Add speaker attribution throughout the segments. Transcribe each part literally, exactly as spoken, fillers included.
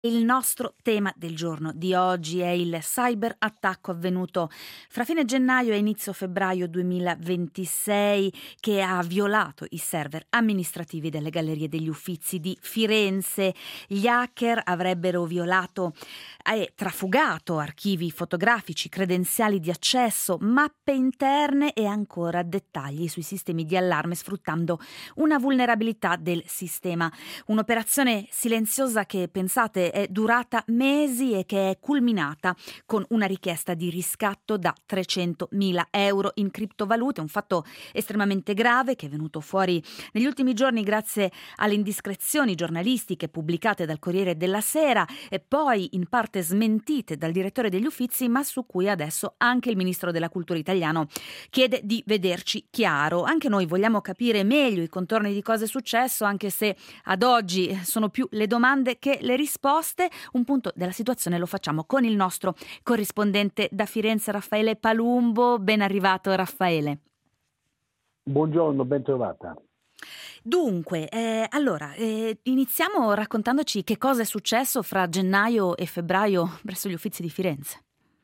Speaker 1: Il nostro tema del giorno di oggi è il cyberattacco avvenuto fra fine gennaio e inizio febbraio duemilaventisei, che ha violato i server amministrativi delle Gallerie degli Uffizi di Firenze. Gli hacker avrebbero violato e trafugato archivi fotografici, credenziali di accesso, mappe interne e ancora dettagli sui sistemi di allarme, sfruttando una vulnerabilità del sistema. Un'operazione silenziosa che, pensate, è durata mesi e che è culminata con una richiesta di riscatto da trecentomila euro in criptovalute, un fatto estremamente grave che è venuto fuori negli ultimi giorni grazie alle indiscrezioni giornalistiche pubblicate dal Corriere della Sera e poi in parte smentite dal direttore degli Uffizi, ma su cui adesso anche il ministro della Cultura italiano chiede di vederci chiaro. Anche noi vogliamo capire meglio i contorni di cosa è successo, anche se ad oggi sono più le domande che le risposte. Un punto della situazione lo facciamo con il nostro corrispondente da Firenze, Raffaele Palumbo. Ben arrivato, Raffaele.
Speaker 2: Buongiorno, ben trovata.
Speaker 1: Dunque, eh, allora, eh, iniziamo raccontandoci che cosa è successo fra gennaio e febbraio presso gli Uffizi di Firenze.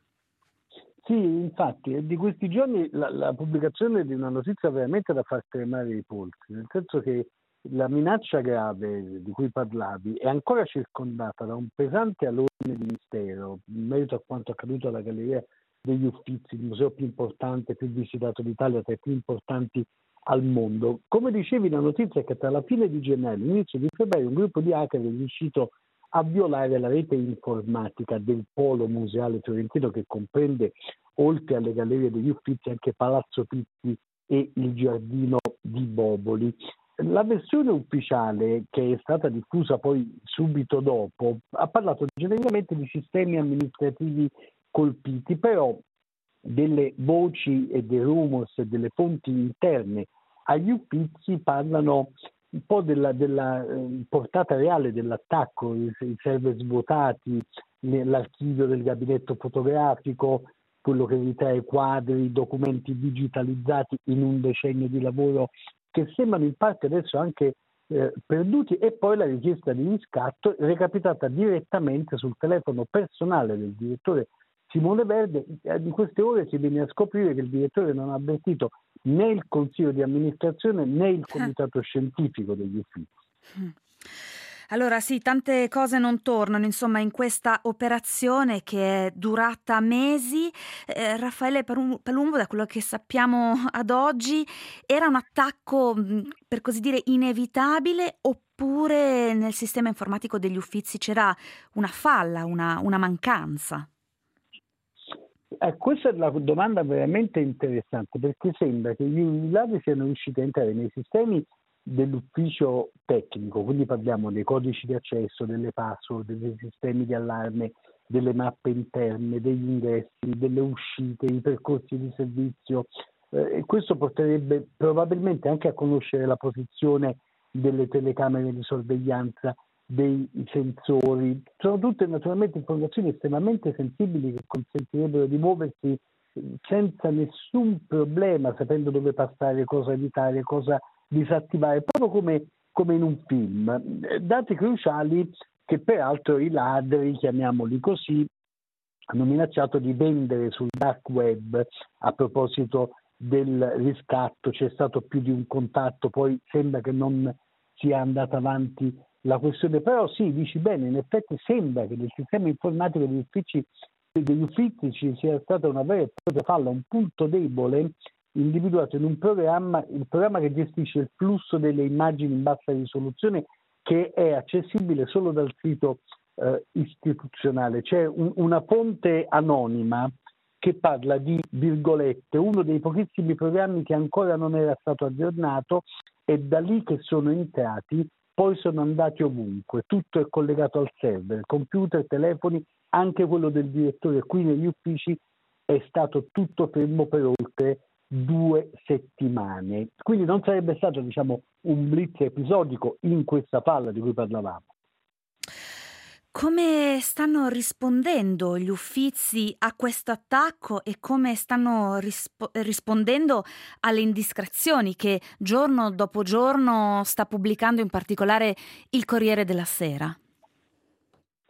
Speaker 2: Sì, infatti, è di questi giorni la, la pubblicazione di una notizia veramente da far tremare i polsi, nel senso che la minaccia grave di cui parlavi è ancora circondata da un pesante alone di mistero in merito a quanto accaduto alla Galleria degli Uffizi, il museo più importante, più visitato d'Italia, tra i più importanti al mondo. Come dicevi, la notizia è che tra la fine di gennaio e l'inizio di febbraio un gruppo di hacker è riuscito a violare la rete informatica del polo museale fiorentino, che comprende, oltre alle Gallerie degli Uffizi, anche Palazzo Pitti e il Giardino di Boboli. La versione ufficiale, che è stata diffusa poi subito dopo, ha parlato genericamente di sistemi amministrativi colpiti, però delle voci e dei rumors e delle fonti interne agli Uffizi parlano un po' della, della eh, portata reale dell'attacco, i, i server svuotati, l'archivio del gabinetto fotografico, quello che ritrae quadri, documenti digitalizzati in un decennio di lavoro che sembrano in parte adesso anche eh, perduti, e poi la richiesta di riscatto recapitata direttamente sul telefono personale del direttore Simone Verde. In queste ore si viene a scoprire che il direttore non ha avvertito né il consiglio di amministrazione né il comitato scientifico degli Uffizi.
Speaker 1: Allora sì, tante cose non tornano, insomma, in questa operazione che è durata mesi. Eh, Raffaele Palumbo, da quello che sappiamo ad oggi, era un attacco, per così dire, inevitabile, oppure nel sistema informatico degli Uffizi c'era una falla, una, una mancanza?
Speaker 2: Eh, questa è la domanda veramente interessante, perché sembra che gli ladri siano riusciti a entrare nei sistemi dell'ufficio tecnico, quindi parliamo dei codici di accesso, delle password, dei sistemi di allarme, delle mappe interne, degli ingressi, delle uscite, i percorsi di servizio, eh, e questo porterebbe probabilmente anche a conoscere la posizione delle telecamere di sorveglianza, dei sensori. Sono tutte naturalmente informazioni estremamente sensibili che consentirebbero di muoversi senza nessun problema, sapendo dove passare, cosa evitare, cosa disattivare, proprio come, come in un film. Dati cruciali che peraltro i ladri, chiamiamoli così, hanno minacciato di vendere sul dark web. A proposito del riscatto, c'è stato più di un contatto, poi sembra che non sia andata avanti la questione, però sì, dici bene, in effetti sembra che nel sistema informatico degli uffici degli uffici ci sia stata una vera e propria falla, un punto debole individuato in un programma, il programma che gestisce il flusso delle immagini in bassa risoluzione, che è accessibile solo dal sito eh, istituzionale. C'è un, una fonte anonima che parla di, virgolette, uno dei pochissimi programmi che ancora non era stato aggiornato, e da lì che sono entrati, poi sono andati ovunque, tutto è collegato al server, computer, telefoni, anche quello del direttore qui negli uffici è stato tutto fermo per oltre due settimane. Quindi non sarebbe stato, diciamo, un blitz episodico in questa falla di cui parlavamo.
Speaker 1: Come stanno rispondendo gli Uffizi a questo attacco e come stanno rispo- rispondendo alle indiscrezioni che giorno dopo giorno sta pubblicando in particolare il Corriere della Sera?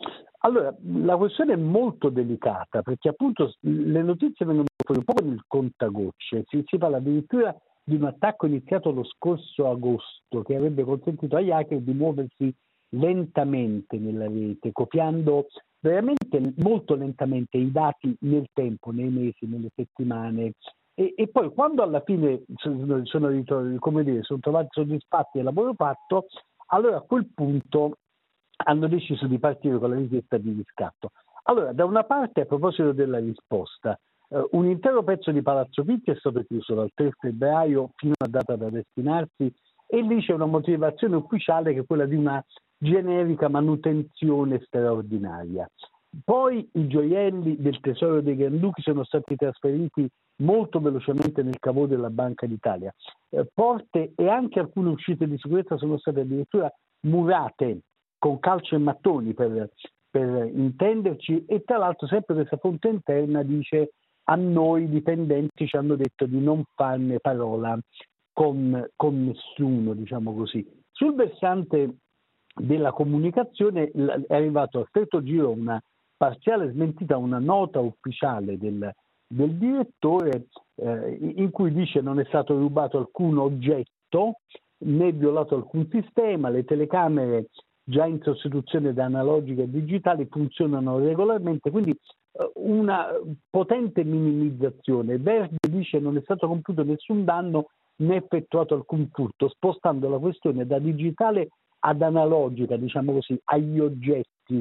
Speaker 2: Allora, la questione è molto delicata perché appunto le notizie vengono fuori un po' con il contagocce, si, si parla addirittura di un attacco iniziato lo scorso agosto che avrebbe consentito agli hacker di muoversi lentamente nella rete, copiando veramente molto lentamente i dati nel tempo, nei mesi, nelle settimane. E, e poi quando alla fine sono, sono, come dire, sono trovati soddisfatti del lavoro fatto, allora a quel punto hanno deciso di partire con la richiesta di riscatto. Allora, da una parte, a proposito della risposta, eh, un intero pezzo di Palazzo Pitti è stato chiuso dal tre febbraio fino a data da destinarsi e lì c'è una motivazione ufficiale che è quella di una generica manutenzione straordinaria. Poi i gioielli del Tesoro dei Granduchi sono stati trasferiti molto velocemente nel cavò della Banca d'Italia. Eh, porte e anche alcune uscite di sicurezza sono state addirittura murate con calci e mattoni per, per intenderci, e tra l'altro sempre questa fonte interna dice: a noi dipendenti ci hanno detto di non farne parola con, con nessuno, diciamo così. Sul versante della comunicazione è arrivato a stretto giro una parziale smentita, una nota ufficiale del, del direttore eh, in cui dice non è stato rubato alcun oggetto né violato alcun sistema, le telecamere già in sostituzione da analogiche e digitali funzionano regolarmente, quindi eh, una potente minimizzazione. Verdi dice non è stato compiuto nessun danno né effettuato alcun furto, spostando la questione da digitale ad analogica, diciamo così, agli oggetti,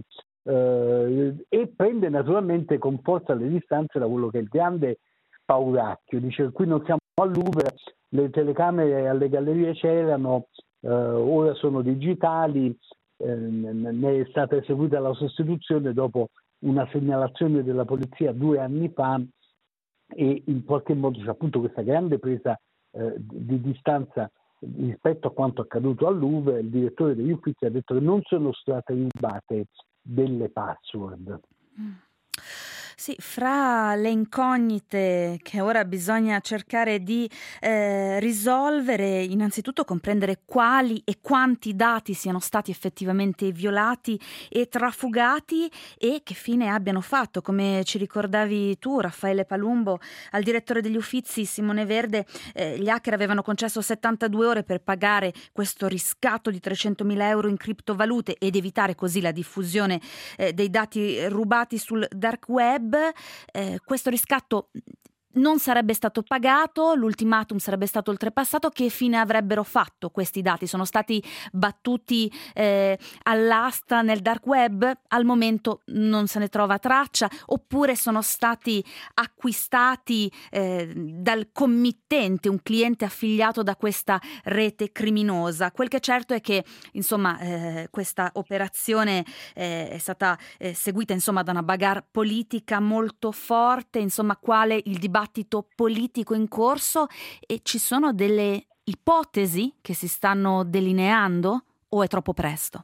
Speaker 2: eh, e prende naturalmente con forza le distanze da quello che è il grande Pauracchio. Dice: qui non siamo al Louvre, le telecamere alle gallerie c'erano, eh, ora sono digitali, eh, ne è stata eseguita la sostituzione dopo una segnalazione della polizia due anni fa, e in qualche modo c'è appunto questa grande presa eh, di distanza rispetto a quanto accaduto al Louvre. Il direttore degli uffizi ha detto che non sono state rubate delle password.
Speaker 1: Mm. Sì, fra le incognite che ora bisogna cercare di eh, risolvere, innanzitutto comprendere quali e quanti dati siano stati effettivamente violati e trafugati e che fine abbiano fatto. Come ci ricordavi tu, Raffaele Palumbo, al direttore degli Uffizi Simone Verde, eh, gli hacker avevano concesso settantadue ore per pagare questo riscatto di trecentomila euro in criptovalute ed evitare così la diffusione eh, dei dati rubati sul dark web. Eh, questo riscatto non sarebbe stato pagato, l'ultimatum sarebbe stato oltrepassato. Che fine avrebbero fatto questi dati? Sono stati battuti eh, all'asta nel dark web? Al momento non se ne trova traccia, oppure sono stati acquistati eh, dal committente, un cliente affiliato da questa rete criminosa. Quel che è certo è che insomma eh, questa operazione eh, è stata eh, seguita insomma da una bagarre politica molto forte, insomma quale il dibattito politico in corso, e ci sono delle ipotesi che si stanno delineando o è troppo presto?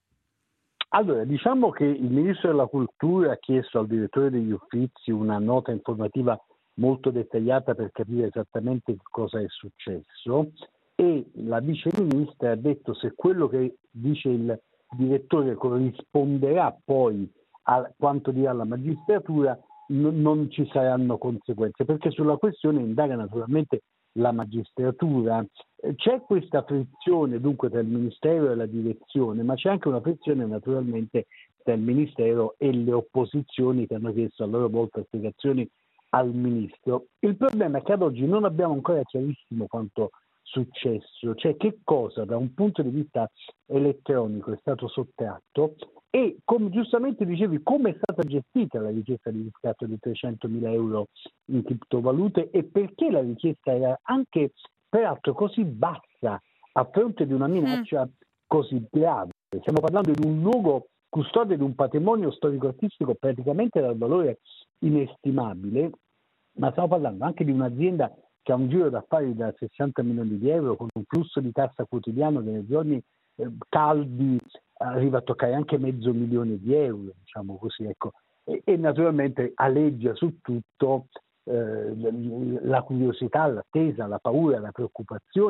Speaker 2: Allora, diciamo che il Ministro della Cultura ha chiesto al direttore degli Uffizi una nota informativa molto dettagliata per capire esattamente cosa è successo, e la Vice Ministra ha detto se quello che dice il direttore corrisponderà poi a quanto dirà la magistratura non ci saranno conseguenze, perché sulla questione indaga naturalmente la magistratura. C'è questa frizione dunque tra il Ministero e la direzione, ma c'è anche una frizione naturalmente tra il Ministero e le opposizioni che hanno chiesto a loro volta spiegazioni al Ministro. Il problema è che ad oggi non abbiamo ancora chiarissimo quanto successo, cioè che cosa da un punto di vista elettronico è stato sottratto e, come giustamente dicevi, come è stata gestita la richiesta di riscatto di trecentomila euro in criptovalute e perché la richiesta era anche peraltro così bassa a fronte di una minaccia mm. così grave. Stiamo parlando di un luogo custode di un patrimonio storico-artistico praticamente dal valore inestimabile, ma stiamo parlando anche di un'azienda che ha un giro d'affari da sessanta milioni di euro, con un flusso di cassa quotidiano che nei giorni eh, caldi arriva a toccare anche mezzo milione di euro, diciamo così, ecco. E, e naturalmente aleggia su tutto eh, la curiosità, l'attesa, la paura, la preoccupazione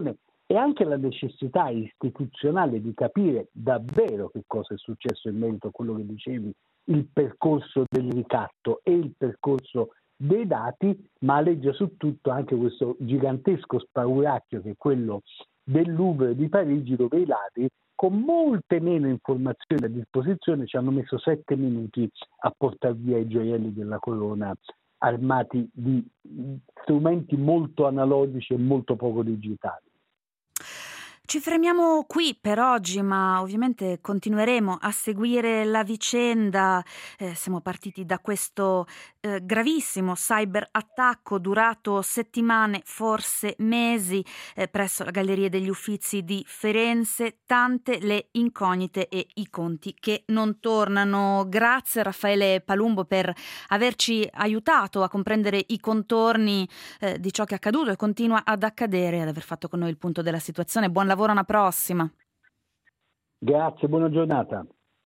Speaker 2: e anche la necessità istituzionale di capire davvero che cosa è successo in merito a quello che dicevi, il percorso del ricatto e il percorso dei dati, ma aleggia su tutto anche questo gigantesco spauracchio che è quello del Louvre di Parigi, dove i ladri, con molte meno informazioni a disposizione, ci hanno messo sette minuti a portare via i gioielli della corona, armati di strumenti molto analogici e molto poco digitali.
Speaker 1: Ci fermiamo qui per oggi, ma ovviamente continueremo a seguire la vicenda. Eh, siamo partiti da questo eh, gravissimo cyberattacco durato settimane, forse mesi, eh, presso la Galleria degli Uffizi di Firenze. Tante le incognite e i conti che non tornano. Grazie Raffaele Palumbo per averci aiutato a comprendere i contorni eh, di ciò che è accaduto e continua ad accadere, ad aver fatto con noi il punto della situazione. Buon lavoro, alla prossima.
Speaker 2: Grazie, buona giornata.